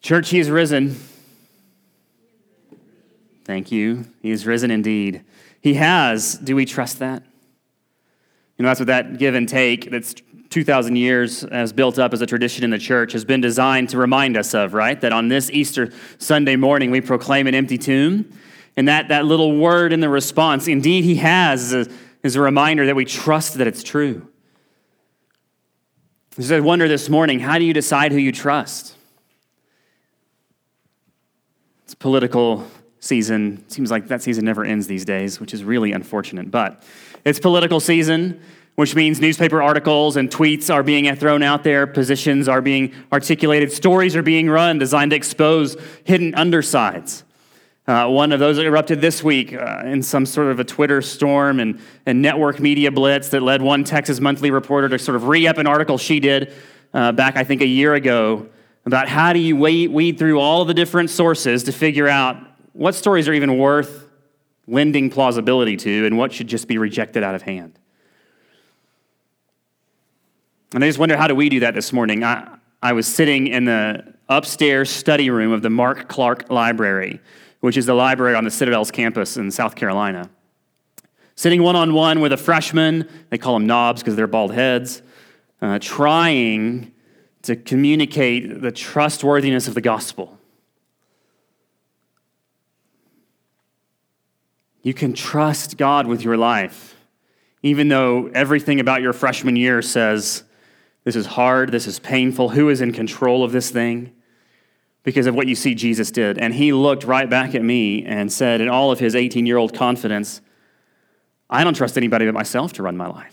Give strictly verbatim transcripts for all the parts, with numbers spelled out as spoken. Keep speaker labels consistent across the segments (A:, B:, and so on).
A: Church, he is risen. Thank you. He is risen indeed. He has. Do we trust that? You know, that's what that give and take that's two thousand years has built up as a tradition in the church has been designed to remind us of, right? That on this Easter Sunday morning, we proclaim an empty tomb. And that, that little word in the response, indeed he has, is a, is a reminder that we trust that it's true. So I wonder this morning, how do you decide who you trust? It's political season. It seems like that season never ends these days, which is really unfortunate. But it's political season, which means newspaper articles and tweets are being thrown out there, positions are being articulated, stories are being run designed to expose hidden undersides. Uh, one of those erupted this week uh, in some sort of a Twitter storm and, and network media blitz that led one Texas Monthly reporter to sort of re-up an article she did uh, back, I think, a year ago about how do you weed, weed through all the different sources to figure out what stories are even worth lending plausibility to and what should just be rejected out of hand. And I just wonder, how do we do that this morning? I, I was sitting in the upstairs study room of the Mark Clark Library, which is the library on the Citadel's campus in South Carolina. Sitting one-on-one with a freshman, they call them knobs because they're bald heads, uh, trying to communicate the trustworthiness of the gospel. You can trust God with your life, even though everything about your freshman year says, this is hard, this is painful, who is in control of this thing? Because of what you see Jesus did. And he looked right back at me and said, in all of his eighteen-year-old confidence, I don't trust anybody but myself to run my life.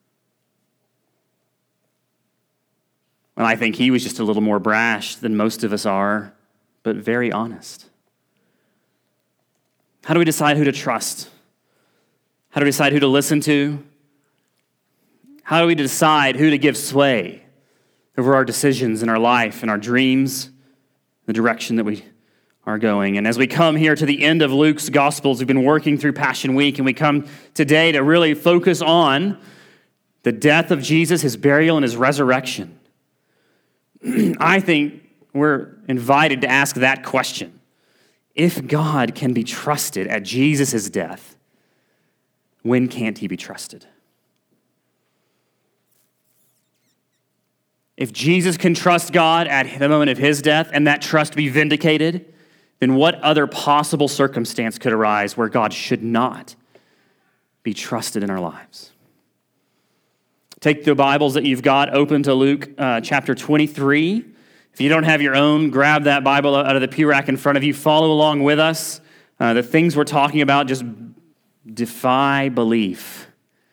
A: And I think he was just a little more brash than most of us are, but very honest. How do we decide who to trust? How do we decide who to listen to? How do we decide who to give sway over our decisions in our life and our dreams, the direction that we are going? And as we come here to the end of Luke's Gospels, we've been working through Passion Week, and we come today to really focus on the death of Jesus, his burial, and his resurrection. I think we're invited to ask that question. If God can be trusted at Jesus' death, when can't he be trusted? If Jesus can trust God at the moment of his death and that trust be vindicated, then what other possible circumstance could arise where God should not be trusted in our lives? Take the Bibles that you've got open to Luke uh, chapter twenty-three. If you don't have your own, grab that Bible out of the pew rack in front of you. Follow along with us. Uh, the things we're talking about just defy belief.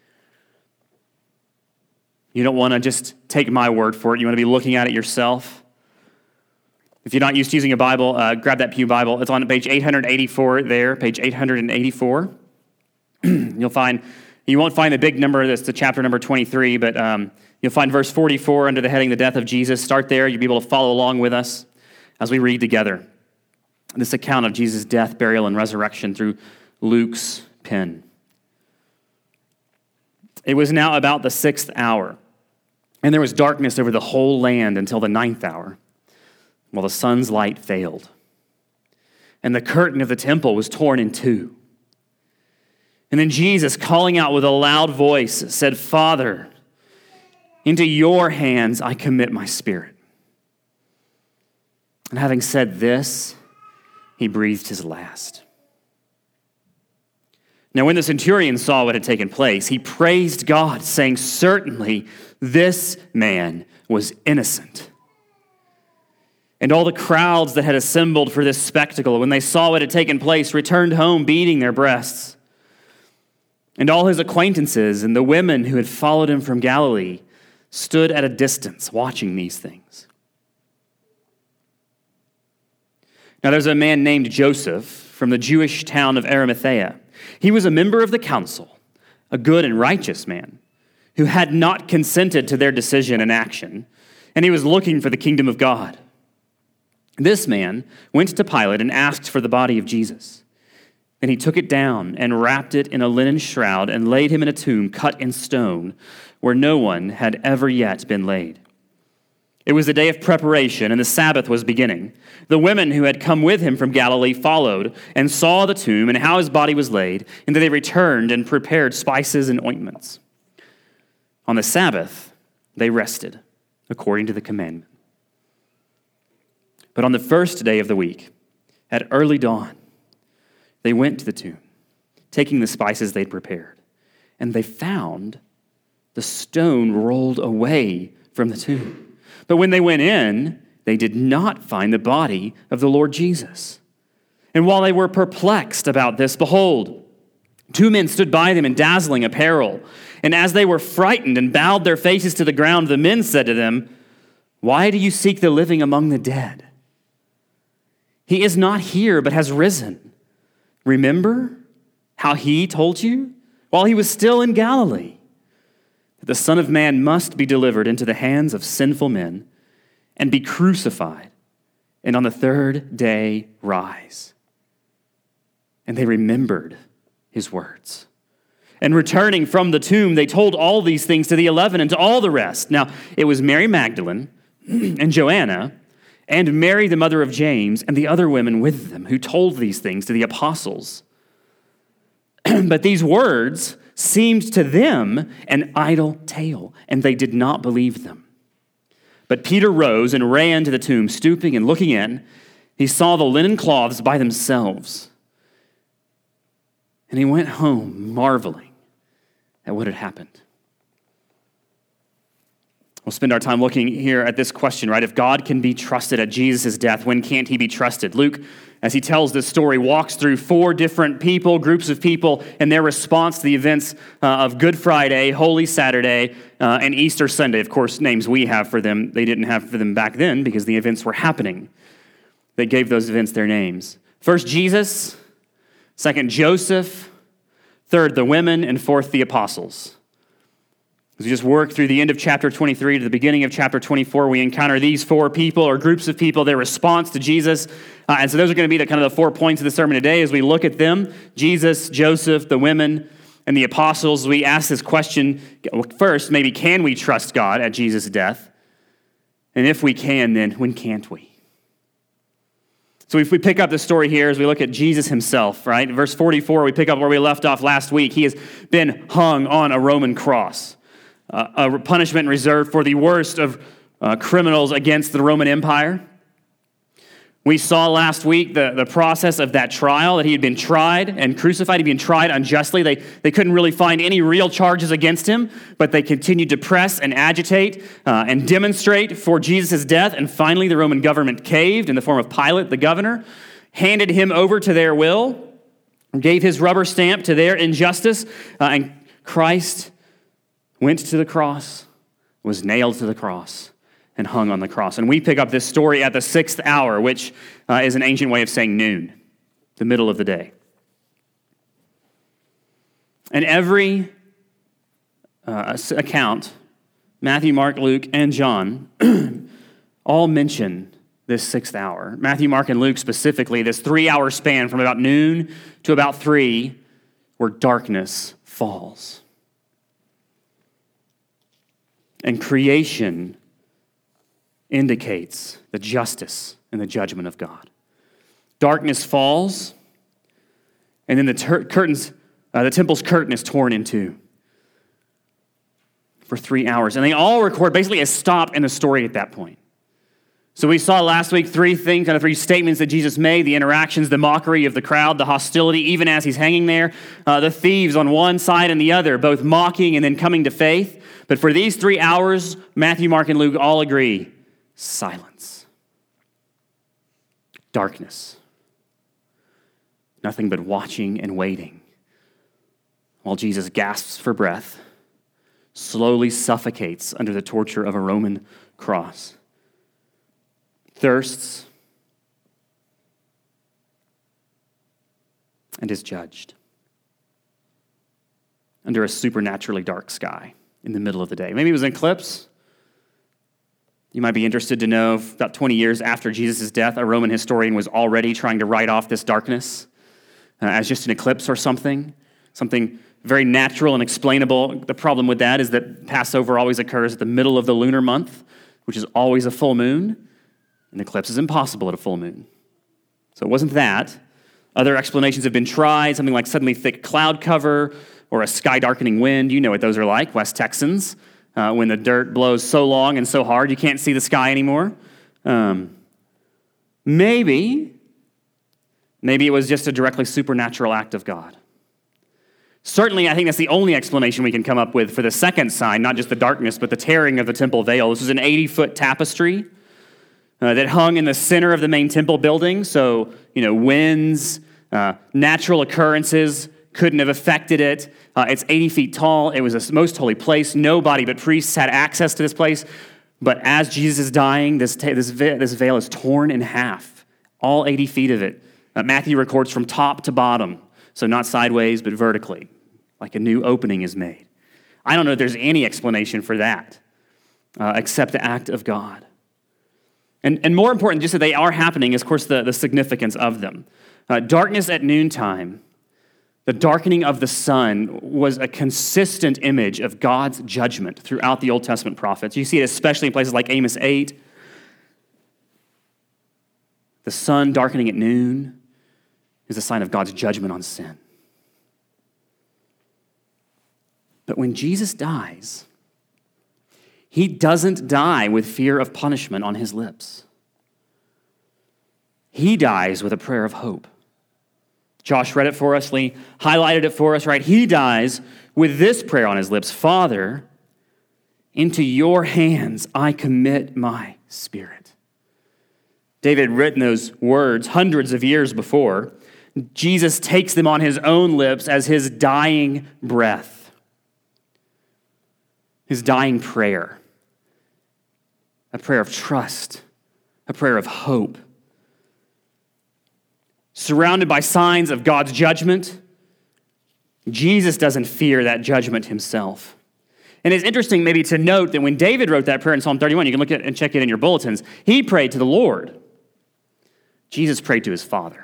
A: You don't want to just take my word for it. You want to be looking at it yourself. If you're not used to using a Bible, uh, grab that pew Bible. It's on page eight eighty-four there, page eight eighty-four. You'll find, you won't find the big number, that's the chapter number twenty-three, but um, you'll find verse forty-four under the heading, The Death of Jesus. Start there. You'll be able to follow along with us as we read together this account of Jesus' death, burial, and resurrection through Luke's pen. It was now about the sixth hour, and there was darkness over the whole land until the ninth hour, while the sun's light failed. And the curtain of the temple was torn in two. And then Jesus, calling out with a loud voice, said, Father, into your hands I commit my spirit. And having said this, he breathed his last. Now, when the centurion saw what had taken place, he praised God, saying, certainly this man was innocent. And all the crowds that had assembled for this spectacle, when they saw what had taken place, returned home beating their breasts. And all his acquaintances and the women who had followed him from Galilee stood at a distance watching these things. Now, there's a man named Joseph from the Jewish town of Arimathea. He was a member of the council, a good and righteous man, who had not consented to their decision and action, and he was looking for the kingdom of God. This man went to Pilate and asked for the body of Jesus. Then he took it down and wrapped it in a linen shroud and laid him in a tomb cut in stone where no one had ever yet been laid. It was the day of preparation, and the Sabbath was beginning. The women who had come with him from Galilee followed and saw the tomb and how his body was laid, and then they returned and prepared spices and ointments. On the Sabbath, they rested, according to the commandment. But on the first day of the week, at early dawn, they went to the tomb, taking the spices they'd prepared, and they found the stone rolled away from the tomb. But when they went in, they did not find the body of the Lord Jesus. And while they were perplexed about this, behold, two men stood by them in dazzling apparel. And as they were frightened and bowed their faces to the ground, the men said to them, "Why do you seek the living among the dead? He is not here, but has risen. Remember how he told you while he was still in Galilee, that the Son of Man must be delivered into the hands of sinful men and be crucified, and on the third day rise." And they remembered his words. And returning from the tomb, they told all these things to the eleven and to all the rest. Now, it was Mary Magdalene and Joanna and Mary, the mother of James, and the other women with them who told these things to the apostles. But these words seemed to them an idle tale, and they did not believe them. But Peter rose and ran to the tomb, stooping and looking in. He saw the linen cloths by themselves, and he went home marveling at what had happened. We'll spend our time looking here at this question, right? If God can be trusted at Jesus' death, when can't he be trusted? Luke, as he tells this story, walks through four different people, groups of people, and their response to the events uh, of Good Friday, Holy Saturday, uh, and Easter Sunday. Of course, names we have for them, they didn't have for them back then because the events were happening. They gave those events their names. First, Jesus. Second, Joseph. Third, the women. And fourth, the apostles. As we just work through the end of chapter twenty-three to the beginning of chapter twenty-four, we encounter these four people or groups of people, their response to Jesus. Uh, and so those are going to be the kind of the four points of the sermon today as we look at them. Jesus, Joseph, the women, and the apostles. We ask this question first, maybe can we trust God at Jesus' death? And if we can, then when can't we? So if we pick up the story here as we look at Jesus himself, right? Verse forty-four, we pick up where we left off last week. He has been hung on a Roman cross. Uh, a punishment reserved for the worst of uh, criminals against the Roman Empire. We saw last week the, the process of that trial, that he had been tried and crucified. He'd been tried unjustly. They, they couldn't really find any real charges against him, but they continued to press and agitate uh, and demonstrate for Jesus' death. And finally, the Roman government caved in the form of Pilate, the governor, handed him over to their will, gave his rubber stamp to their injustice, uh, and Christ went to the cross, was nailed to the cross, and hung on the cross. And we pick up this story at the sixth hour, which uh, is an ancient way of saying noon, the middle of the day. And every uh, account, Matthew, Mark, Luke, and John, all mention this sixth hour. Matthew, Mark, and Luke specifically, this three-hour span from about noon to about three, where darkness falls. And creation indicates the justice and the judgment of God. Darkness falls, and then the ter- curtains, uh, the temple's curtain is torn in two for three hours. And they all record basically a stop in the story at that point. So we saw last week three things, kind of three statements that Jesus made: the interactions, the mockery of the crowd, the hostility, even as he's hanging there, uh, the thieves on one side and the other, both mocking and then coming to faith. But for these three hours, Matthew, Mark, and Luke all agree: silence. Darkness. Nothing but watching and waiting while Jesus gasps for breath, slowly suffocates under the torture of a Roman cross, thirsts, and is judged under a supernaturally dark sky in the middle of the day. Maybe it was an eclipse. You might be interested to know, about twenty years after Jesus' death, a Roman historian was already trying to write off this darkness uh, as just an eclipse or something, something very natural and explainable. The problem with that is that Passover always occurs at the middle of the lunar month, which is always a full moon. An eclipse is impossible at a full moon. So it wasn't that. Other explanations have been tried, something like suddenly thick cloud cover or a sky-darkening wind. You know what those are like, West Texans, uh, when the dirt blows so long and so hard you can't see the sky anymore. Um, maybe, maybe it was just a directly supernatural act of God. Certainly, I think that's the only explanation we can come up with for the second sign, not just the darkness, but the tearing of the temple veil. This was an eighty-foot tapestry uh, that hung in the center of the main temple building. So, you know, winds, uh, natural occurrences couldn't have affected it. Uh, it's eighty feet tall. It was a most holy place. Nobody but priests had access to this place. But as Jesus is dying, this, ta- this, ve- this veil is torn in half, all eighty feet of it. Uh, Matthew records from top to bottom. So not sideways, but vertically, like a new opening is made. I don't know if there's any explanation for that, uh, except the act of God. And, and more important, just that they are happening, is, of course, the, the significance of them. Uh, darkness at noontime, the darkening of the sun, was a consistent image of God's judgment throughout the Old Testament prophets. You see it especially in places like Amos eight. The sun darkening at noon is a sign of God's judgment on sin. But when Jesus dies, he doesn't die with fear of punishment on his lips. He dies with a prayer of hope. Josh read it for us, Lee highlighted it for us, right? He dies with this prayer on his lips: Father, into your hands I commit my spirit. David had written those words hundreds of years before. Jesus takes them on his own lips as his dying breath, his dying prayer, a prayer of trust, a prayer of hope. Surrounded by signs of God's judgment, Jesus doesn't fear that judgment himself. And it's interesting maybe to note that when David wrote that prayer in Psalm thirty-one, you can look at it and check it in your bulletins, he prayed to the Lord. Jesus prayed to his Father.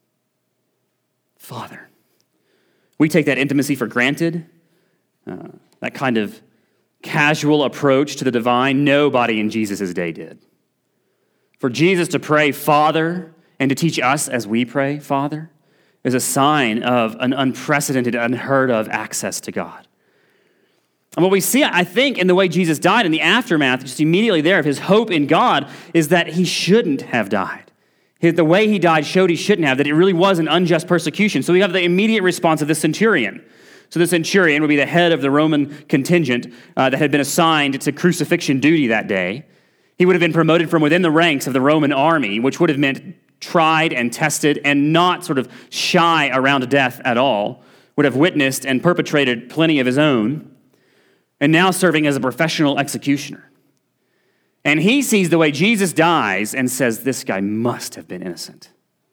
A: Father. We take that intimacy for granted, uh, that kind of casual approach to the divine. Nobody in Jesus' day did. For Jesus to pray, Father, and to teach us as we pray, Father, is a sign of an unprecedented, unheard of access to God. And what we see, I think, in the way Jesus died, in the aftermath, just immediately there, of his hope in God, is that he shouldn't have died. The way he died showed he shouldn't have, that it really was an unjust persecution. So we have the immediate response of the centurion. So the centurion would be the head of the Roman contingent uh, that had been assigned to crucifixion duty that day. He would have been promoted from within the ranks of the Roman army, which would have meant tried and tested and not sort of shy around death at all, would have witnessed and perpetrated plenty of his own, and now serving as a professional executioner. And he sees the way Jesus dies and says, this guy must have been innocent.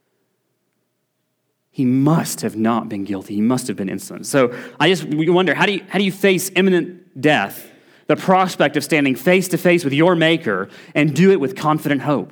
A: He must have not been guilty. He must have been innocent. So I just wonder, how do you, how do you face imminent death, the prospect of standing face to face with your Maker, and do it with confident hope?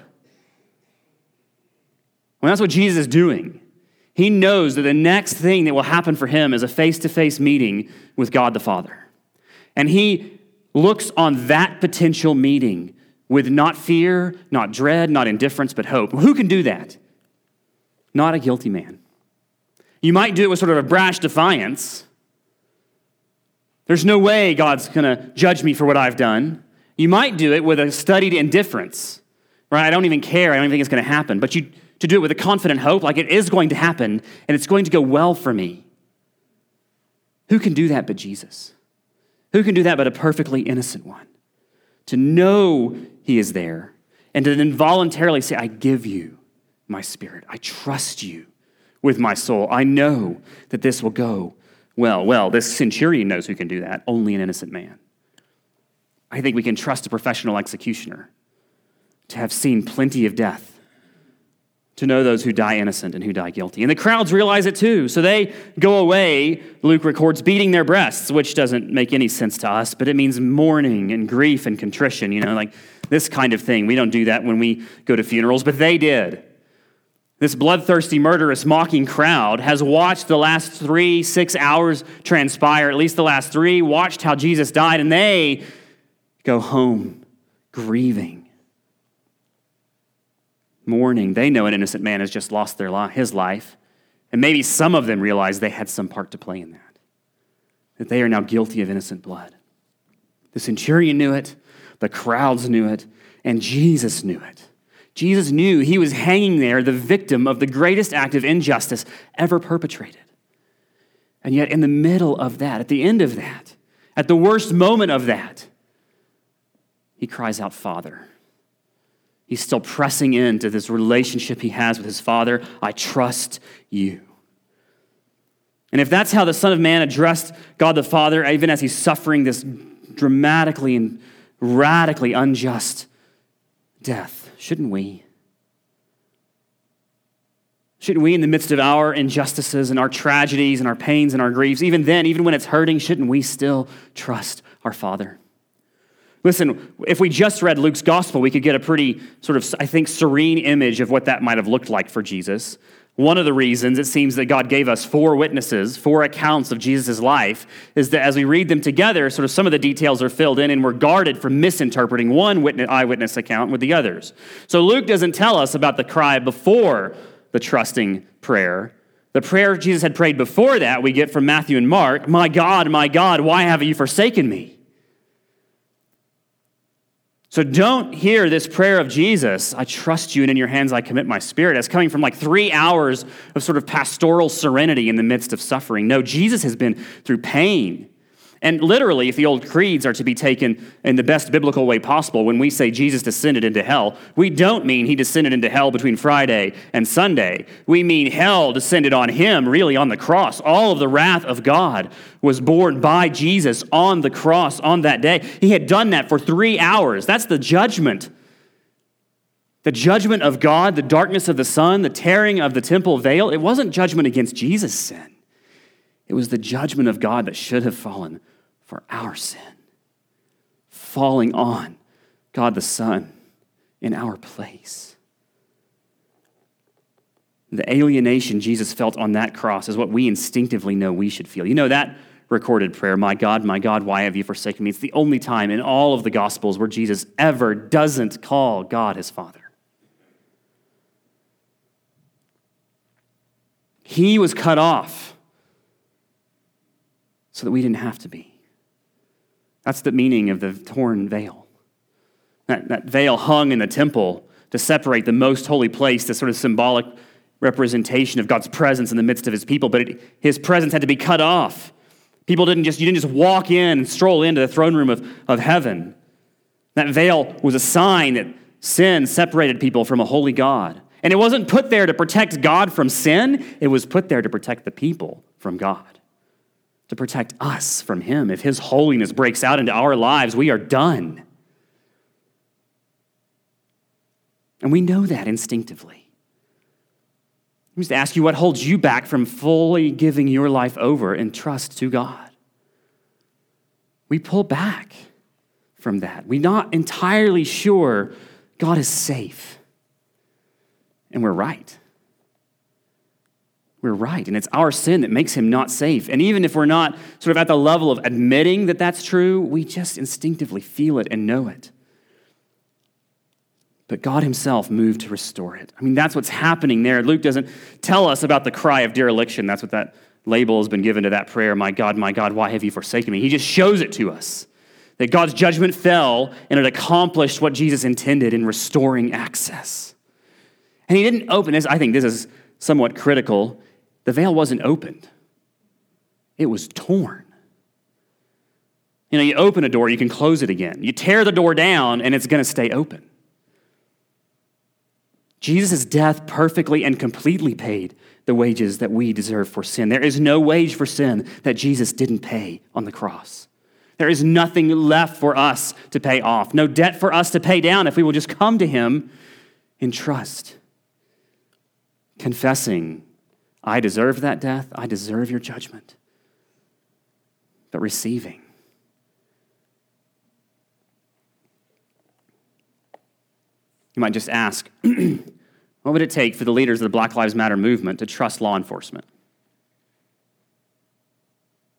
A: Well, that's what Jesus is doing. He knows that the next thing that will happen for him is a face-to-face meeting with God the Father. And he looks on that potential meeting with not fear, not dread, not indifference, but hope. Who can do that? Not a guilty man. You might do it with sort of a brash defiance. There's no way God's going to judge me for what I've done. You might do it with a studied indifference, right? I don't even care. I don't even think it's going to happen. But you to do it with a confident hope, like it is going to happen, and it's going to go well for me. Who can do that but Jesus? Who can do that but a perfectly innocent one? To know he is there, and to then voluntarily say, I give you my spirit. I trust you with my soul. I know that this will go well. Well, this centurion knows who can do that, only an innocent man. I think we can trust a professional executioner to have seen plenty of death, to know those who die innocent and who die guilty. And the crowds realize it too. So they go away, Luke records, beating their breasts, which doesn't make any sense to us, but it means mourning and grief and contrition, you know, like this kind of thing. We don't do that when we go to funerals, but they did. This bloodthirsty, murderous, mocking crowd has watched the last three, six hours transpire, at least the last three, watched how Jesus died, and they go home grieving, mourning. They know an innocent man has just lost their li- his life. And maybe some of them realize they had some part to play in that, that they are now guilty of innocent blood. The centurion knew it, the crowds knew it, and Jesus knew it. Jesus knew he was hanging there, the victim of the greatest act of injustice ever perpetrated. And yet in the middle of that, at the end of that, at the worst moment of that, he cries out, Father. He's still pressing into this relationship he has with his Father. I trust you. And if that's how the Son of Man addressed God the Father, even as he's suffering this dramatically and radically unjust death, shouldn't we? Shouldn't we, in the midst of our injustices and our tragedies and our pains and our griefs, even then, even when it's hurting, shouldn't we still trust our Father? Listen, if we just read Luke's gospel, we could get a pretty sort of, I think, serene image of what that might have looked like for Jesus. One of the reasons it seems that God gave us four witnesses, four accounts of Jesus' life, is that as we read them together, sort of some of the details are filled in and we're guarded from misinterpreting one witness, eyewitness account with the others. So Luke doesn't tell us about the cry before the trusting prayer. The prayer Jesus had prayed before that we get from Matthew and Mark, my God, my God, why have you forsaken me? So don't hear this prayer of Jesus, I trust you and in your hands I commit my spirit, as coming from like three hours of sort of pastoral serenity in the midst of suffering. No, Jesus has been through pain. And literally, if the old creeds are to be taken in the best biblical way possible, when we say Jesus descended into hell, we don't mean he descended into hell between Friday and Sunday. We mean hell descended on him, really on the cross. All of the wrath of God was borne by Jesus on the cross on that day. He had done that for three hours. That's the judgment. The judgment of God, the darkness of the sun, the tearing of the temple veil. It wasn't judgment against Jesus' sin. It was the judgment of God that should have fallen for our sin, falling on God the Son in our place. The alienation Jesus felt on that cross is what we instinctively know we should feel. You know that recorded prayer, my God, my God, why have you forsaken me? It's the only time in all of the Gospels where Jesus ever doesn't call God his Father. He was cut off so that we didn't have to be. That's the meaning of the torn veil. That, that veil hung in the temple to separate the most holy place, this sort of symbolic representation of God's presence in the midst of his people, but it, his presence had to be cut off. People didn't just, you didn't just walk in and stroll into the throne room of, of heaven. That veil was a sign that sin separated people from a holy God. And it wasn't put there to protect God from sin, it was put there to protect the people from God. To protect us from him. If his holiness breaks out into our lives, we are done. And we know that instinctively. I'm just to ask you, what holds you back from fully giving your life over in trust to God? We pull back from that. We're not entirely sure God is safe. And we're right. We're right, and it's our sin that makes him not safe. And even if we're not sort of at the level of admitting that that's true, we just instinctively feel it and know it. But God himself moved to restore it. I mean, that's what's happening there. Luke doesn't tell us about the cry of dereliction. That's what that label has been given to that prayer, my God, my God, why have you forsaken me? He just shows it to us, that God's judgment fell and it accomplished what Jesus intended in restoring access. And he didn't open this. I think this is somewhat critical. The veil wasn't opened. It was torn. You know, you open a door, you can close it again. You tear the door down, and it's going to stay open. Jesus' death perfectly and completely paid the wages that we deserve for sin. There is no wage for sin that Jesus didn't pay on the cross. There is nothing left for us to pay off, no debt for us to pay down if we will just come to him in trust, confessing, I deserve that death. I deserve your judgment. But receiving. You might just ask, what would it take for the leaders of the Black Lives Matter movement to trust law enforcement?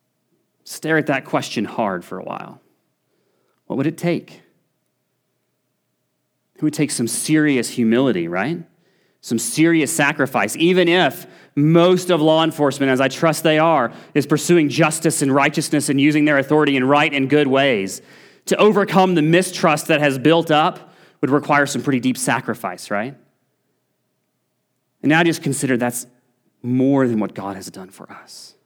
A: Stare at that question hard for a while. What would it take? It would take some serious humility, right? Some serious sacrifice, even if most of law enforcement, as I trust they are, is pursuing justice and righteousness and using their authority in right and good ways. To overcome the mistrust that has built up would require some pretty deep sacrifice, right? And now just consider that's more than what God has done for us.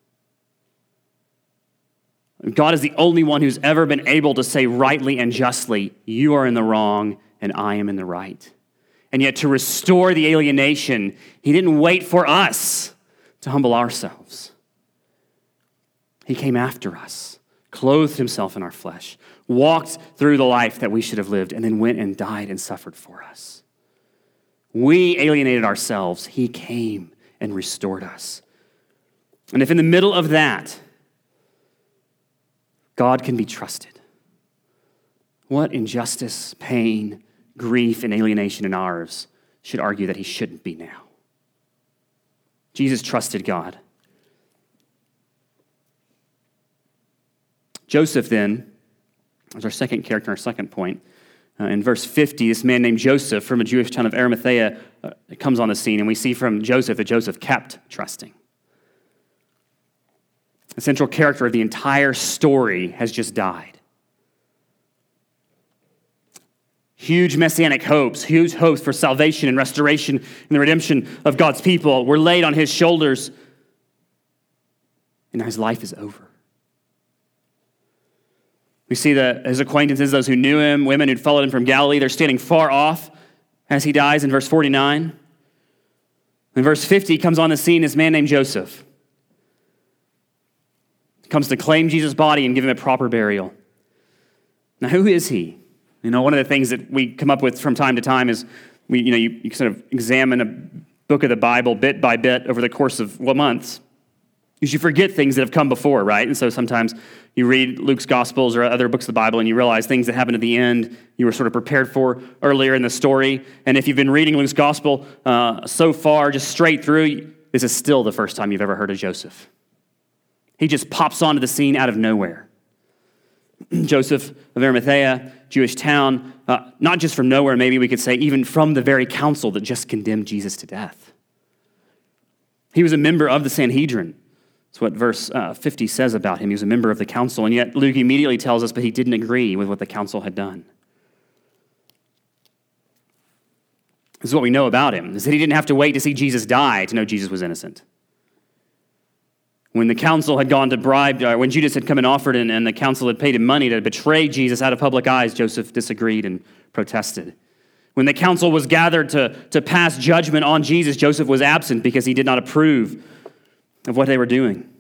A: God is the only one who's ever been able to say rightly and justly, you are in the wrong and I am in the right. And yet to restore the alienation, he didn't wait for us to humble ourselves. He came after us, clothed himself in our flesh, walked through the life that we should have lived, and then went and died and suffered for us. We alienated ourselves. He came and restored us. And if in the middle of that, God can be trusted, what injustice, pain, grief, and alienation in ours should argue that he shouldn't be now? Jesus trusted God. Joseph then, as our second character, our second point, uh, in verse fifty, this man named Joseph from a Jewish town of Arimathea uh, comes on the scene, and we see from Joseph that Joseph kept trusting. The central character of the entire story has just died. Huge messianic hopes, huge hopes for salvation and restoration and the redemption of God's people were laid on his shoulders, and now his life is over. We see that his acquaintances, those who knew him, women who'd followed him from Galilee, they're standing far off as he dies in verse forty-nine. In verse fifty comes on the scene this man named Joseph. He comes to claim Jesus' body and give him a proper burial. Now, who is he? You know, one of the things that we come up with from time to time is we, you know, you, you sort of examine a book of the Bible bit by bit over the course of what months. Because you forget things that have come before, right? And so sometimes you read Luke's Gospels or other books of the Bible and you realize things that happened at the end you were sort of prepared for earlier in the story. And if you've been reading Luke's Gospel uh, so far, just straight through, this is still the first time you've ever heard of Joseph. He just pops onto the scene out of nowhere. Joseph of Arimathea, Jewish town, uh, not just from nowhere, maybe we could say even from the very council that just condemned Jesus to death. He was a member of the Sanhedrin. That's what verse uh, fifty says about him. He was a member of the council, and yet Luke immediately tells us, but he didn't agree with what the council had done. This is what we know about him, is that he didn't have to wait to see Jesus die to know Jesus was innocent. When the council had gone to bribe, uh, when Judas had come and offered and, and the council had paid him money to betray Jesus out of public eyes, Joseph disagreed and protested. When the council was gathered to, to pass judgment on Jesus, Joseph was absent because he did not approve of what they were doing.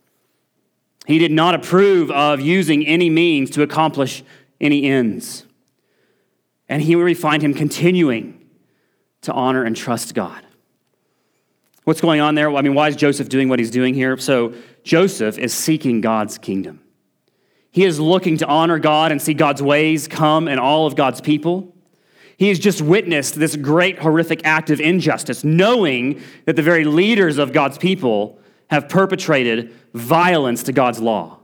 A: He did not approve of using any means to accomplish any ends. And here we find him continuing to honor and trust God. What's going on there? Well, I mean, why is Joseph doing what he's doing here? So Joseph is seeking God's kingdom. He is looking to honor God and see God's ways come in all of God's people. He has just witnessed this great horrific act of injustice, knowing that the very leaders of God's people have perpetrated violence to God's law.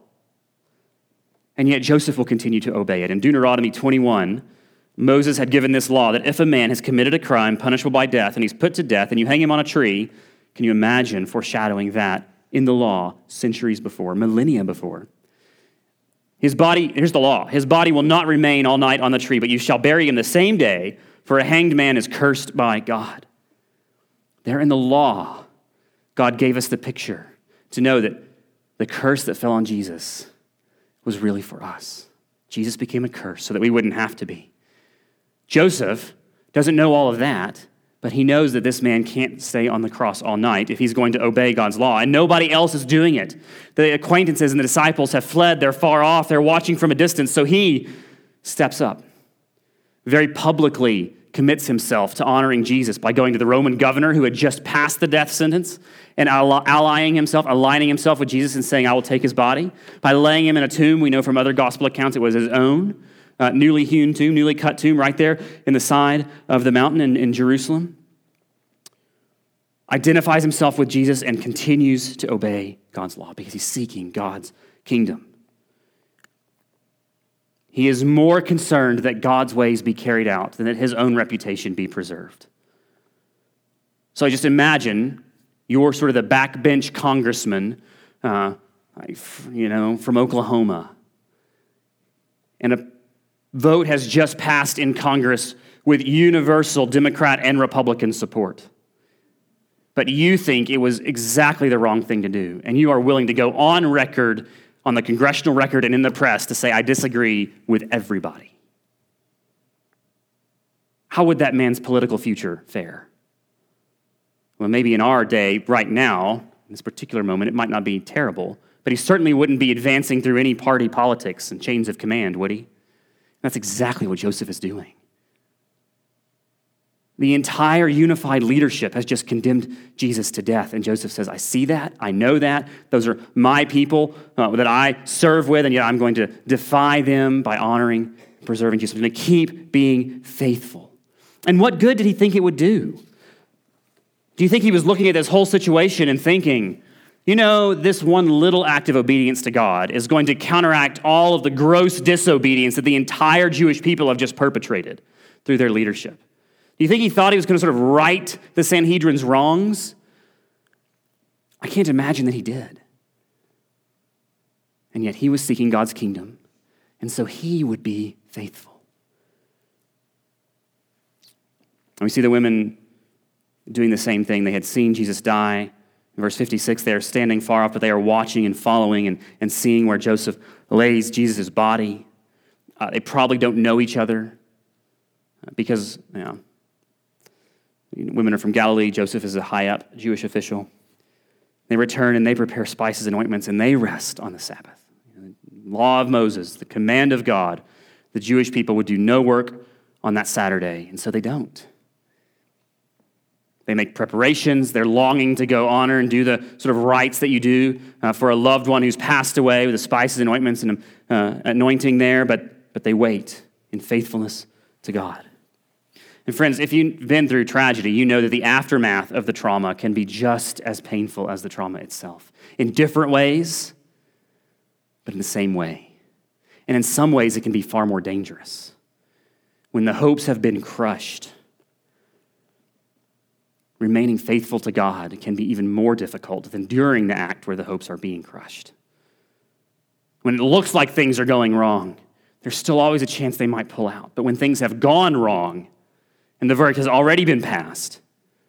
A: And yet Joseph will continue to obey it. In Deuteronomy twenty-one, Moses had given this law that if a man has committed a crime punishable by death and he's put to death and you hang him on a tree, can you imagine foreshadowing that in the law centuries before, millennia before? His body, here's the law, his body will not remain all night on the tree, but you shall bury him the same day, for a hanged man is cursed by God. There in the law, God gave us the picture to know that the curse that fell on Jesus was really for us. Jesus became a curse so that we wouldn't have to be. Joseph doesn't know all of that, but he knows that this man can't stay on the cross all night if he's going to obey God's law, and nobody else is doing it. The acquaintances and the disciples have fled. They're far off. They're watching from a distance, so he steps up, very publicly commits himself to honoring Jesus by going to the Roman governor who had just passed the death sentence and allying himself, aligning himself with Jesus and saying, I will take his body. By laying him in a tomb, we know from other gospel accounts it was his own, uh, newly hewn tomb, newly cut tomb right there in the side of the mountain in, in Jerusalem. Identifies himself with Jesus and continues to obey God's law because he's seeking God's kingdom. He is more concerned that God's ways be carried out than that his own reputation be preserved. So I just imagine you're sort of the backbench congressman, uh, you know, from Oklahoma, and a vote has just passed in Congress with universal Democrat and Republican support. But you think it was exactly the wrong thing to do, and you are willing to go on record, on the congressional record and in the press, to say, I disagree with everybody. How would that man's political future fare? Well, maybe in our day, right now, in this particular moment, it might not be terrible, but he certainly wouldn't be advancing through any party politics and chains of command, would he? That's exactly what Joseph is doing. The entire unified leadership has just condemned Jesus to death. And Joseph says, I see that, I know that. Those are my people uh, that I serve with, and yet I'm going to defy them by honoring and preserving Jesus. I'm going to keep being faithful. And what good did he think it would do? Do you think he was looking at this whole situation and thinking, you know, this one little act of obedience to God is going to counteract all of the gross disobedience that the entire Jewish people have just perpetrated through their leadership? Do you think he thought he was going to sort of right the Sanhedrin's wrongs? I can't imagine that he did. And yet he was seeking God's kingdom, and so he would be faithful. And we see the women doing the same thing. They had seen Jesus die. In verse fifty-six, they are standing far off, but they are watching and following and, and seeing where Joseph lays Jesus' body. Uh, they probably don't know each other because, you know, women are from Galilee. Joseph is a high-up Jewish official. They return and they prepare spices and ointments, and they rest on the Sabbath. The law of Moses, the command of God, the Jewish people would do no work on that Saturday, and so they don't. They make preparations. They're longing to go honor and do the sort of rites that you do uh, for a loved one who's passed away, with the spices and ointments and uh, anointing there, but, but they wait in faithfulness to God. And friends, if you've been through tragedy, you know that the aftermath of the trauma can be just as painful as the trauma itself. In different ways, but in the same way. And in some ways, it can be far more dangerous. When the hopes have been crushed, remaining faithful to God can be even more difficult than during the act where the hopes are being crushed. When it looks like things are going wrong, there's still always a chance they might pull out. But when things have gone wrong, and the verdict has already been passed,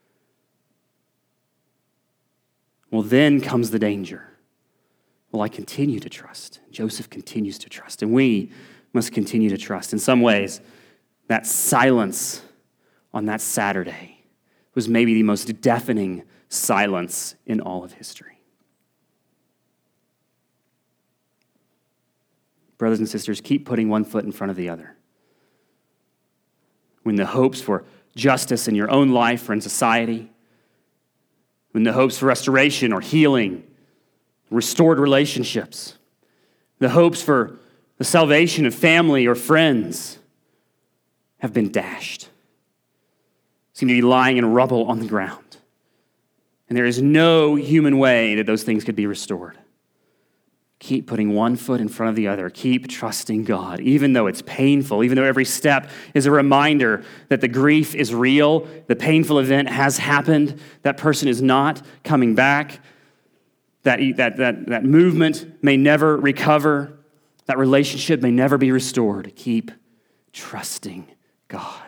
A: well, then comes the danger. Well, I continue to trust. Joseph continues to trust, and we must continue to trust. In some ways, that silence on that Saturday was maybe the most deafening silence in all of history. Brothers and sisters, keep putting one foot in front of the other. When the hopes for justice in your own life or in society, when the hopes for restoration or healing, restored relationships, the hopes for the salvation of family or friends have been dashed, seem to be lying in rubble on the ground. And there is no human way that those things could be restored. Keep putting one foot in front of the other. Keep trusting God, even though it's painful, even though every step is a reminder that the grief is real, the painful event has happened, that person is not coming back, that, that, that, that movement may never recover, that relationship may never be restored. Keep trusting God.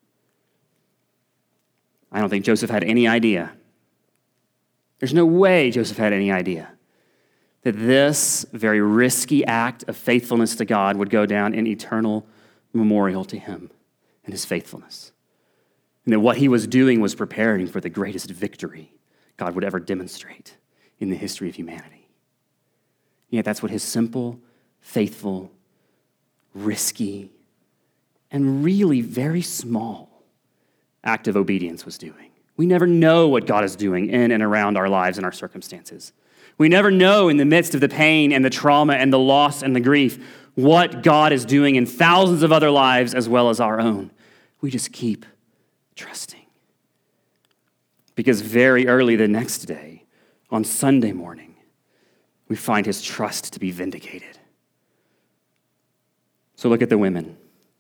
A: I don't think Joseph had any idea. There's no way Joseph had any idea that this very risky act of faithfulness to God would go down in eternal memorial to him and his faithfulness. And that what he was doing was preparing for the greatest victory God would ever demonstrate in the history of humanity. Yet that's what his simple, faithful, risky, and really very small act of obedience was doing. We never know what God is doing in and around our lives and our circumstances. We never know in the midst of the pain and the trauma and the loss and the grief what God is doing in thousands of other lives as well as our own. We just keep trusting. Because very early the next day, on Sunday morning, we find his trust to be vindicated. So look at the women.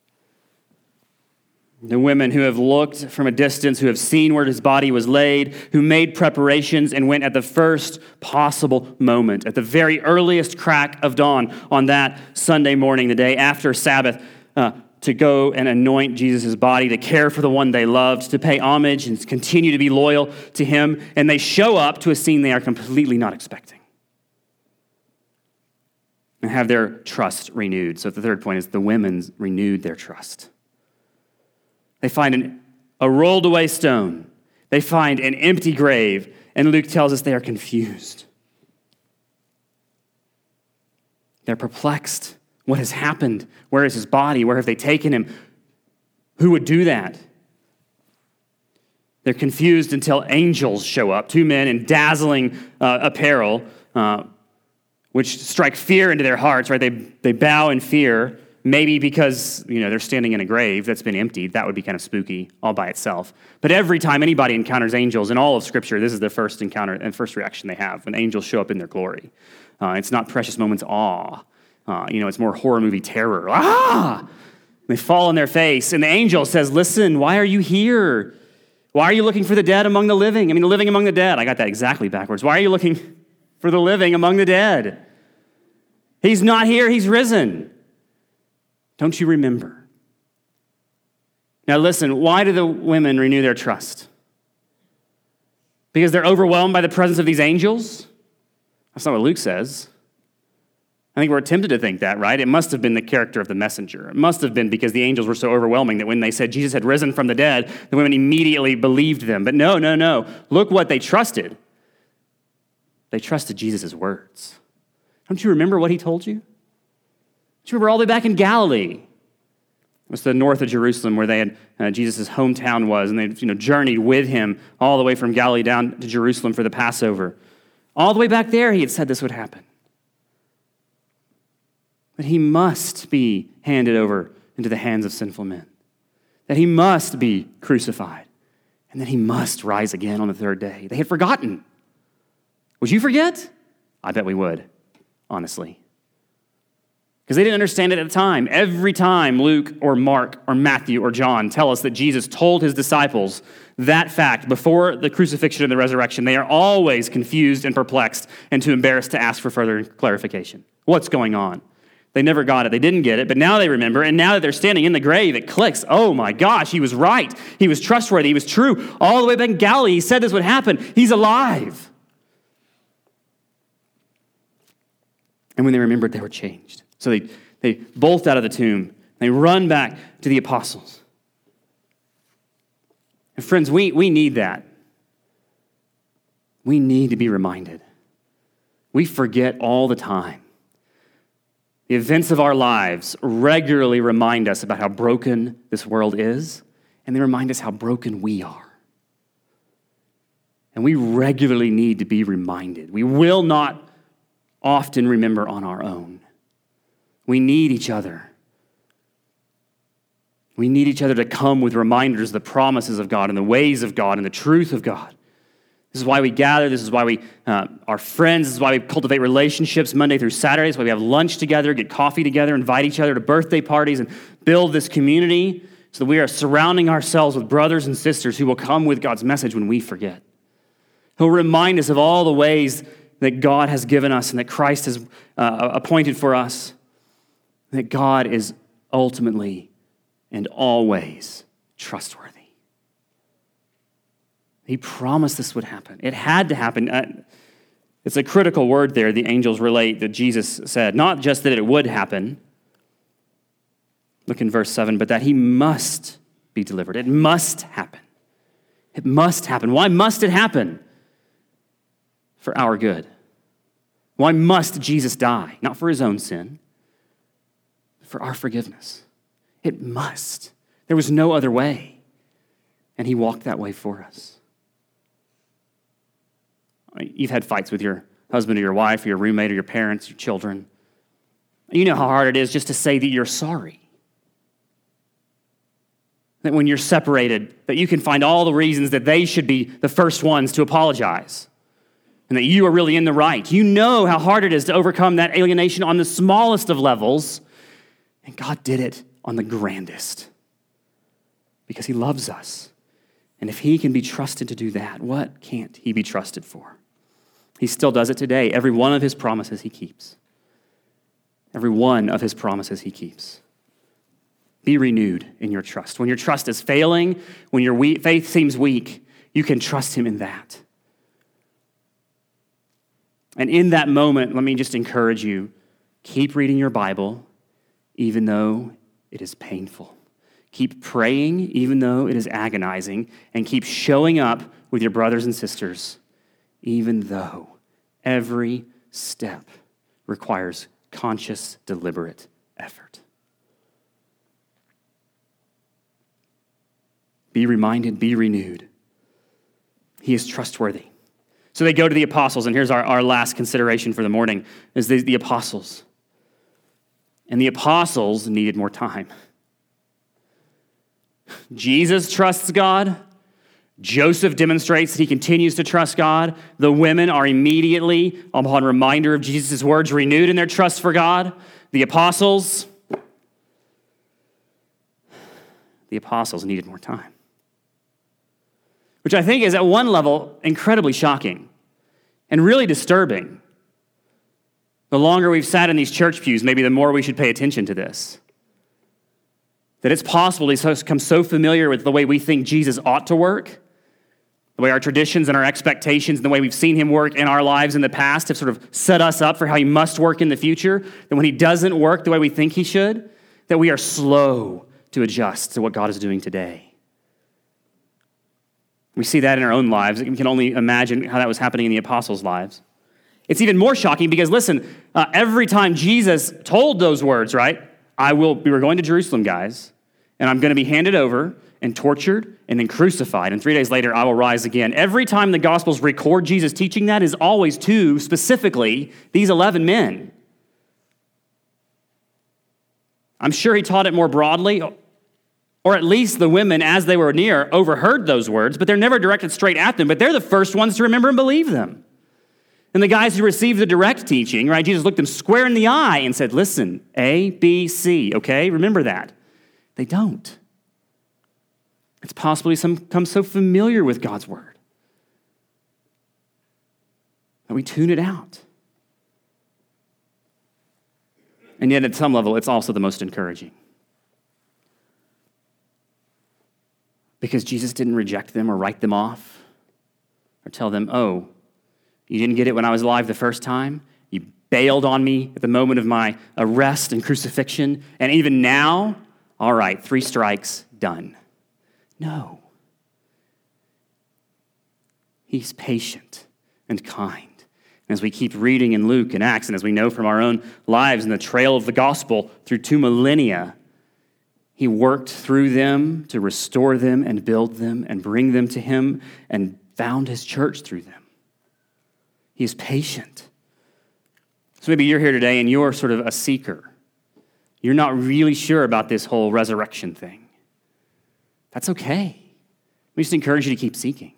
A: The women who have looked from a distance, who have seen where his body was laid, who made preparations and went at the first possible moment, at the very earliest crack of dawn on that Sunday morning, the day after Sabbath, uh, to go and anoint Jesus' body, to care for the one they loved, to pay homage and continue to be loyal to him. And they show up to a scene they are completely not expecting and have their trust renewed. So the third point is the women renewed their trust. They find an, a rolled away stone. They find an empty grave. And Luke tells us they are confused. They're perplexed. What has happened? Where is his body? Where have they taken him? Who would do that? They're confused until angels show up, two men in dazzling uh, apparel, uh, which strike fear into their hearts, right? They, they bow in fear. Maybe because, you know, they're standing in a grave that's been emptied. That would be kind of spooky all by itself. But every time anybody encounters angels in all of Scripture, this is the first encounter and first reaction they have when angels show up in their glory. Uh, it's not precious moments awe. Uh, you know, it's more horror movie terror. Ah! They fall on their face. And the angel says, listen, why are you here? Why are you looking for the dead among the living? I mean, the living among the dead. I got that exactly backwards. Why are you looking for the living among the dead? He's not here. He's risen. Don't you remember? Now listen, why do the women renew their trust? Because they're overwhelmed by the presence of these angels? That's not what Luke says. I think we're tempted to think that, right? It must have been the character of the messenger. It must have been because the angels were so overwhelming that when they said Jesus had risen from the dead, the women immediately believed them. But no, no, no. Look what they trusted. They trusted Jesus' words. Don't you remember what he told you? Do you remember all the way back in Galilee? It was the north of Jerusalem where they had uh, Jesus' hometown was, and they you know journeyed with him all the way from Galilee down to Jerusalem for the Passover. All the way back there, he had said this would happen. That he must be handed over into the hands of sinful men. That he must be crucified. And that he must rise again on the third day. They had forgotten. Would you forget? I bet we would, honestly. Because they didn't understand it at the time. Every time Luke or Mark or Matthew or John tell us that Jesus told his disciples that fact before the crucifixion and the resurrection, they are always confused and perplexed and too embarrassed to ask for further clarification. What's going on? They never got it. They didn't get it, but now they remember, and now that they're standing in the grave, it clicks. Oh my gosh, he was right. He was trustworthy. He was true. All the way back in Galilee, he said this would happen. He's alive. And when they remembered, they were changed. So they, they bolt out of the tomb. They run back to the apostles. And friends, we, we need that. We need to be reminded. We forget all the time. The events of our lives regularly remind us about how broken this world is, and they remind us how broken we are. And we regularly need to be reminded. We will not often remember on our own. We need each other. We need each other to come with reminders of the promises of God and the ways of God and the truth of God. This is why we gather. This is why we uh, are friends. This is why we cultivate relationships Monday through Saturday. This is why we have lunch together, get coffee together, invite each other to birthday parties, and build this community so that we are surrounding ourselves with brothers and sisters who will come with God's message when we forget. He'll remind us of all the ways that God has given us and that Christ has uh, appointed for us, that God is ultimately and always trustworthy. He promised this would happen. It had to happen. Uh, it's a critical word there, the angels relate, that Jesus said. Not just that it would happen. Look in verse seven, but that he must be delivered. It must happen. It must happen. Why must it happen? For our good. Why must Jesus die? Not for his own sin, but for our forgiveness. It must. There was no other way. And he walked that way for us. You've had fights with your husband or your wife or your roommate or your parents, your children. You know how hard it is just to say that you're sorry. That when you're separated, that you can find all the reasons that they should be the first ones to apologize. And that you are really in the right. You know how hard it is to overcome that alienation on the smallest of levels. And God did it on the grandest because he loves us. And if he can be trusted to do that, what can't he be trusted for? He still does it today. Every one of his promises he keeps. Every one of his promises he keeps. Be renewed in your trust. When your trust is failing, when your we- faith seems weak, you can trust him in that. And in that moment, let me just encourage you, keep reading your Bible, even though it is painful. Keep praying, even though it is agonizing, and keep showing up with your brothers and sisters, even though every step requires conscious, deliberate effort. Be reminded, be renewed. He is trustworthy. So they go to the apostles, and here's our, our last consideration for the morning, is the, the apostles. And the apostles needed more time. Jesus trusts God. Joseph demonstrates that he continues to trust God. The women are immediately, upon reminder of Jesus' words, renewed in their trust for God. The apostles, the apostles needed more time. Which I think is at one level incredibly shocking and really disturbing. The longer we've sat in these church pews, maybe the more we should pay attention to this. That it's possible to become so familiar with the way we think Jesus ought to work, the way our traditions and our expectations and the way we've seen him work in our lives in the past have sort of set us up for how he must work in the future, that when he doesn't work the way we think he should, that we are slow to adjust to what God is doing today. We see that in our own lives. We can only imagine how that was happening in the apostles' lives. It's even more shocking because, listen, uh, every time Jesus told those words, right? I will, we were going to Jerusalem, guys, and I'm going to be handed over and tortured and then crucified, and three days later I will rise again. Every time the Gospels record Jesus teaching that is always to, specifically, these eleven men. I'm sure he taught it more broadly, or at least the women, as they were near, overheard those words, but they're never directed straight at them, but they're the first ones to remember and believe them. And the guys who received the direct teaching, right, Jesus looked them square in the eye and said, listen, A, B, C, okay? Remember that. They don't. It's possible we become so familiar with God's word that we tune it out. And yet at some level, it's also the most encouraging. Because Jesus didn't reject them or write them off or tell them, oh, you didn't get it when I was alive the first time. You bailed on me at the moment of my arrest and crucifixion. And even now, all right, three strikes, done. No. He's patient and kind. And as we keep reading in Luke and Acts, and as we know from our own lives and the trail of the gospel through two millennia, he worked through them to restore them and build them and bring them to him and found his church through them. He is patient. So maybe you're here today and you're sort of a seeker. You're not really sure about this whole resurrection thing. That's okay. We just encourage you to keep seeking.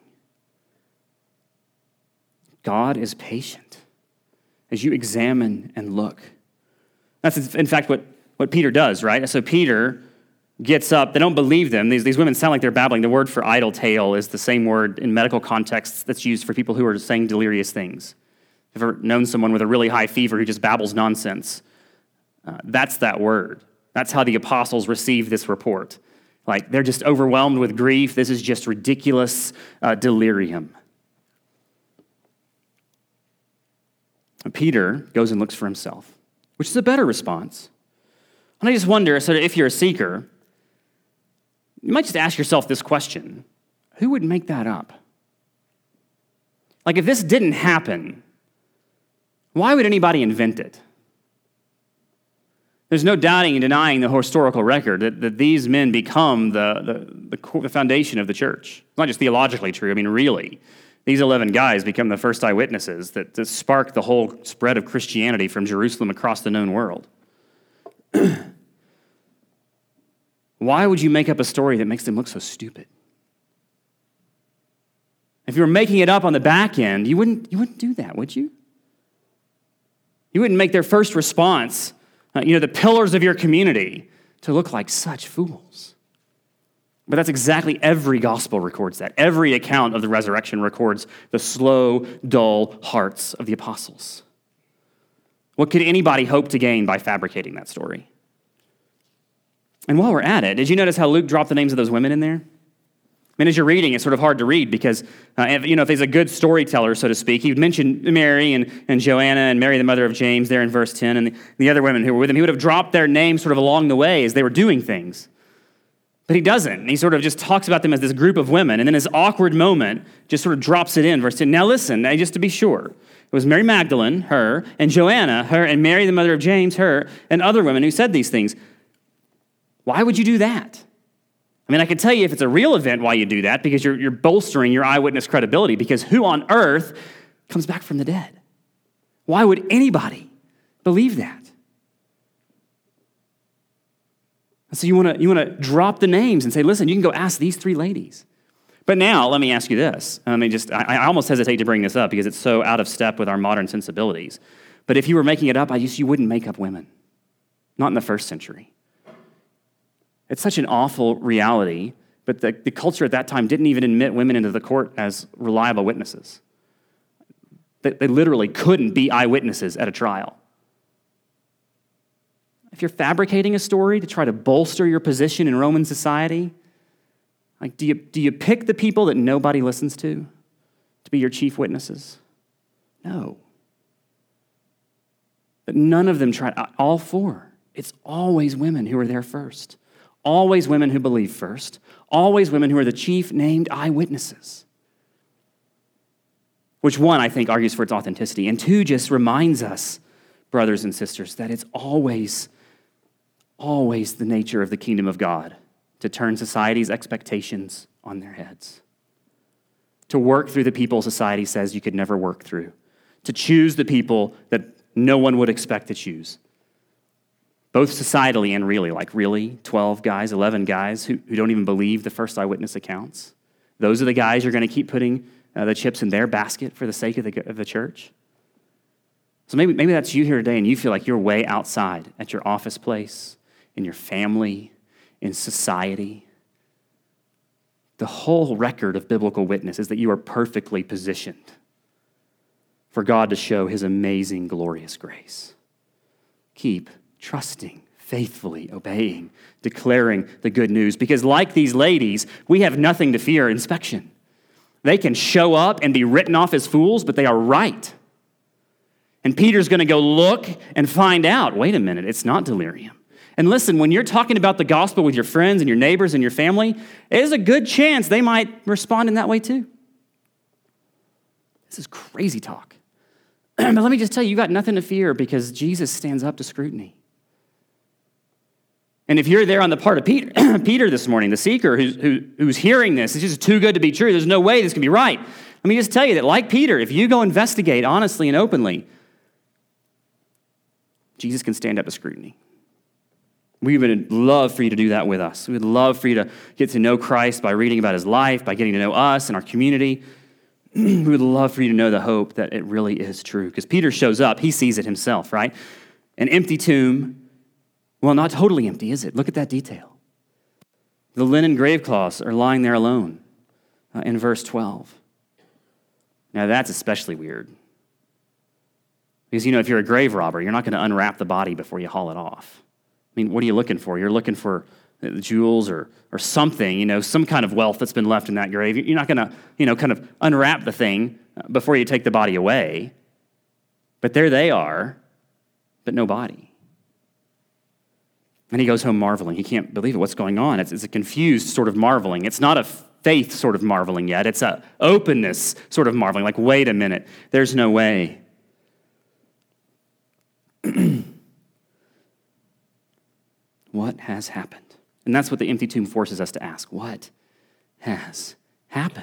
A: God is patient as you examine and look. That's in fact what, what Peter does, right? So Peter gets up. They don't believe them. These, these women sound like they're babbling. The word for idle tale is the same word in medical contexts that's used for people who are saying delirious things. Have you ever known someone with a really high fever who just babbles nonsense? Uh, that's that word. That's how the apostles received this report. Like, they're just overwhelmed with grief. This is just ridiculous uh, delirium. And Peter goes and looks for himself, which is a better response. And I just wonder, so if you're a seeker, you might just ask yourself this question: who would make that up? Like, if this didn't happen, why would anybody invent it? There's no doubting and denying the historical record that, that these men become the, the, the, the foundation of the church. It's not just theologically true. I mean, really. These eleven guys become the first eyewitnesses that, that spark the whole spread of Christianity from Jerusalem across the known world. Why would you make up a story that makes them look so stupid? If you were making it up on the back end, you wouldn't, you wouldn't do that, would you? You wouldn't make their first response uh, you know, the pillars of your community to look like such fools. But that's exactly every gospel records that. Every account of the resurrection records the slow, dull hearts of the apostles. What could anybody hope to gain by fabricating that story? And while we're at it, did you notice how Luke dropped the names of those women in there? I mean, as you're reading, it's sort of hard to read because, uh, if, you know, if he's a good storyteller, so to speak, he would mention Mary and, and Joanna and Mary, the mother of James, there in verse ten, and the, the other women who were with him. He would have dropped their names sort of along the way as they were doing things. But he doesn't. He sort of just talks about them as this group of women, and then his awkward moment just sort of drops it in, verse ten. Now listen, just to be sure, it was Mary Magdalene, her, and Joanna, her, and Mary, the mother of James, her, and other women who said these things. Why would you do that? I mean, I can tell you if it's a real event why you do that, because you're, you're bolstering your eyewitness credibility, because who on earth comes back from the dead? Why would anybody believe that? So you want to you want to drop the names and say, listen, you can go ask these three ladies. But now, let me ask you this. I mean, just I, I almost hesitate to bring this up because it's so out of step with our modern sensibilities. But if you were making it up, I just you wouldn't make up women. Not in the first century. It's such an awful reality, but the, the culture at that time didn't even admit women into the court as reliable witnesses. They, they literally couldn't be eyewitnesses at a trial. If you're fabricating a story to try to bolster your position in Roman society, like do you, do you pick the people that nobody listens to to be your chief witnesses? No. But none of them try, all four. It's always women who are there first. Always women who believe first. Always women who are the chief named eyewitnesses. Which one, I think, argues for its authenticity. And two, just reminds us, brothers and sisters, that it's always, always the nature of the kingdom of God to turn society's expectations on their heads. To work through the people society says you could never work through. To choose the people that no one would expect to choose. Both societally and really, like really, twelve guys, eleven guys who, who don't even believe the first eyewitness accounts. Those are the guys you're going to keep putting uh, the chips in their basket for the sake of the, of the church. So maybe, maybe that's you here today and you feel like you're way outside at your office place, in your family, in society. The whole record of biblical witness is that you are perfectly positioned for God to show his amazing, glorious grace. Keep trusting, faithfully obeying, declaring the good news. Because like these ladies, we have nothing to fear inspection. They can show up and be written off as fools, but they are right. And Peter's going to go look and find out, wait a minute, it's not delirium. And listen, when you're talking about the gospel with your friends and your neighbors and your family, there's a good chance they might respond in that way too. This is crazy talk. But let me just tell you, you got nothing to fear because Jesus stands up to scrutiny. And if you're there on the part of Peter, Peter this morning, the seeker who's, who, who's hearing this, it's just too good to be true. There's no way this can be right. Let me just tell you that like Peter, if you go investigate honestly and openly, Jesus can stand up to scrutiny. We would love for you to do that with us. We would love for you to get to know Christ by reading about his life, by getting to know us and our community. We would love for you to know the hope that it really is true. Because Peter shows up, he sees it himself, right? An empty tomb. Well, not totally empty, is it? Look at that detail. The linen grave cloths are lying there alone uh, in verse twelve. Now, that's especially weird. Because, you know, if you're a grave robber, you're not going to unwrap the body before you haul it off. I mean, what are you looking for? You're looking for jewels or or something, you know, some kind of wealth that's been left in that grave. You're not going to, you know, kind of unwrap the thing before you take the body away. But there they are, but no body. And he goes home marveling. He can't believe it. What's going on? It's, it's a confused sort of marveling. It's not a faith sort of marveling yet. It's a openness sort of marveling. Like, wait a minute. There's no way. What has happened? And that's what the empty tomb forces us to ask. What has happened?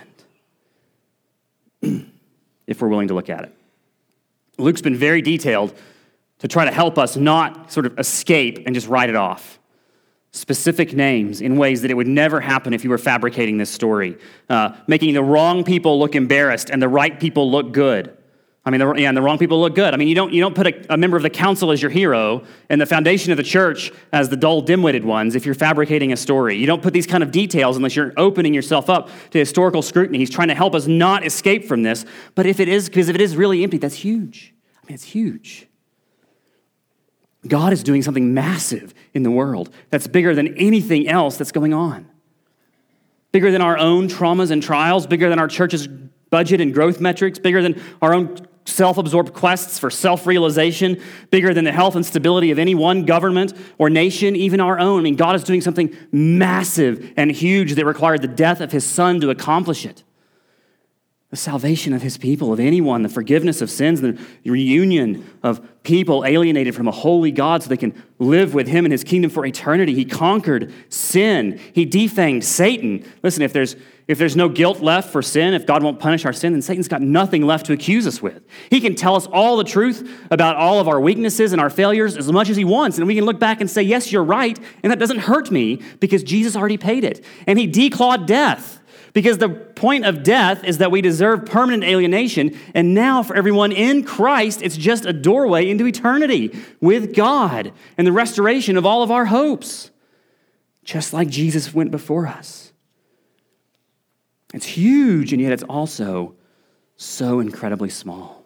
A: If we're willing to look at it. Luke's been very detailed to try to help us not sort of escape and just write it off. Specific names in ways that it would never happen if you were fabricating this story. Uh, making the wrong people look embarrassed and the right people look good. I mean, the, yeah, and the wrong people look good. I mean, you don't you don't put a, a member of the council as your hero and the foundation of the church as the dull, dim-witted ones if you're fabricating a story. You don't put these kind of details unless you're opening yourself up to historical scrutiny. He's trying to help us not escape from this. But if it is, because if it is really empty, that's huge. I mean, it's huge. God is doing something massive in the world that's bigger than anything else that's going on. Bigger than our own traumas and trials, bigger than our church's budget and growth metrics, bigger than our own self-absorbed quests for self-realization, bigger than the health and stability of any one government or nation, even our own. I mean, God is doing something massive and huge that required the death of his son to accomplish it. The salvation of his people, of anyone, the forgiveness of sins, the reunion of people alienated from a holy God so they can live with him in his kingdom for eternity. He conquered sin. He defanged Satan. Listen, if there's if there's no guilt left for sin, if God won't punish our sin, then Satan's got nothing left to accuse us with. He can tell us all the truth about all of our weaknesses and our failures as much as he wants, and we can look back and say, yes, you're right, and that doesn't hurt me because Jesus already paid it. And he declawed death. Because the point of death is that we deserve permanent alienation, and now for everyone in Christ, it's just a doorway into eternity with God and the restoration of all of our hopes, just like Jesus went before us. It's huge, and yet it's also so incredibly small.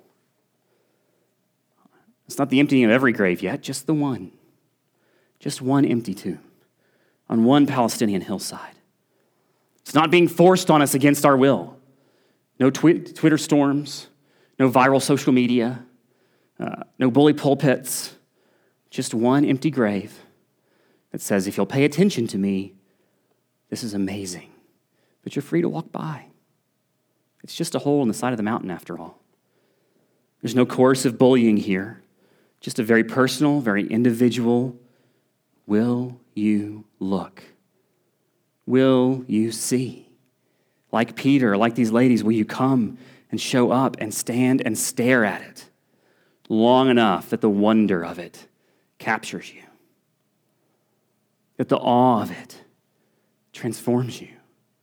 A: It's not the emptying of every grave yet, just the one. Just one empty tomb on one Palestinian hillside. It's not being forced on us against our will. No twi- Twitter storms, no viral social media, uh, no bully pulpits, just one empty grave that says, if you'll pay attention to me, this is amazing. But you're free to walk by. It's just a hole in the side of the mountain after all. There's no coercive bullying here, just a very personal, very individual, will you look? Will you see? Like Peter, like these ladies, will you come and show up and stand and stare at it long enough that the wonder of it captures you? That the awe of it transforms you?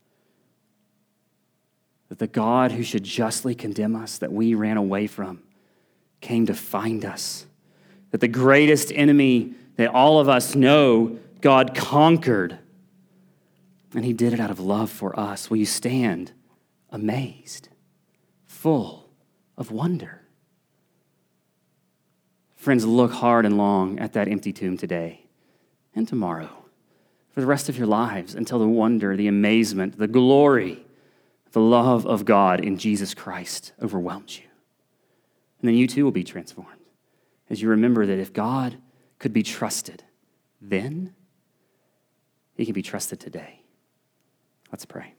A: That the God who should justly condemn us, that we ran away from, came to find us. That the greatest enemy that all of us know, God conquered. And he did it out of love for us. Will you stand amazed, full of wonder? Friends, look hard and long at that empty tomb today and tomorrow for the rest of your lives until the wonder, the amazement, the glory, the love of God in Jesus Christ overwhelms you. And then you too will be transformed as you remember that if God could be trusted then, he can be trusted today. Let's pray.